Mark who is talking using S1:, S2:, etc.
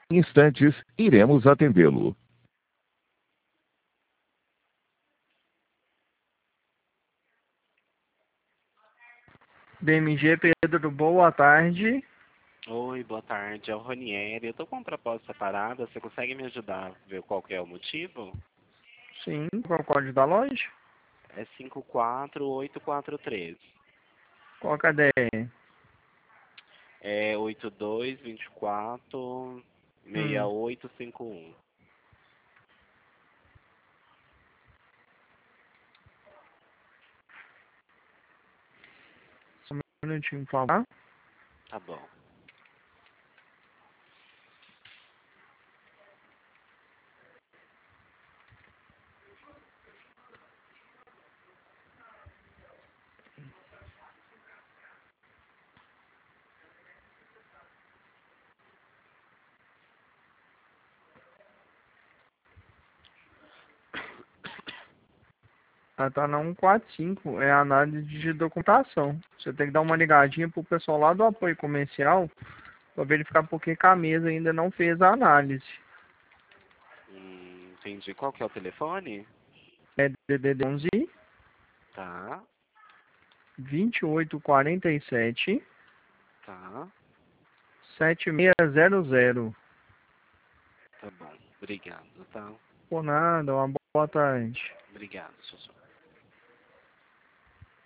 S1: Em instantes, iremos atendê-lo.
S2: BMG Pedro, boa tarde.
S3: Oi, boa tarde, é o Ronieri. Eu tô com uma proposta parada, você consegue me ajudar a ver qual que é o motivo?
S2: Sim, qual é o código da loja?
S3: É 54843.
S2: Qual a cadeia?
S3: É 8224 6851.
S2: Só um minutinho, por favor.
S3: Tá bom.
S2: Ela tá na 145, é a análise de documentação. Você tem que dar uma ligadinha pro pessoal lá do apoio comercial para verificar porque que a mesa ainda não fez a análise.
S3: Entendi. Qual que é o telefone?
S2: É DDD 11
S3: Tá,
S2: 2847
S3: tá.
S2: 7600.
S3: Tá bom. Obrigado, tá?
S2: Por nada, uma boa tarde.
S3: Obrigado, tchau, tchau.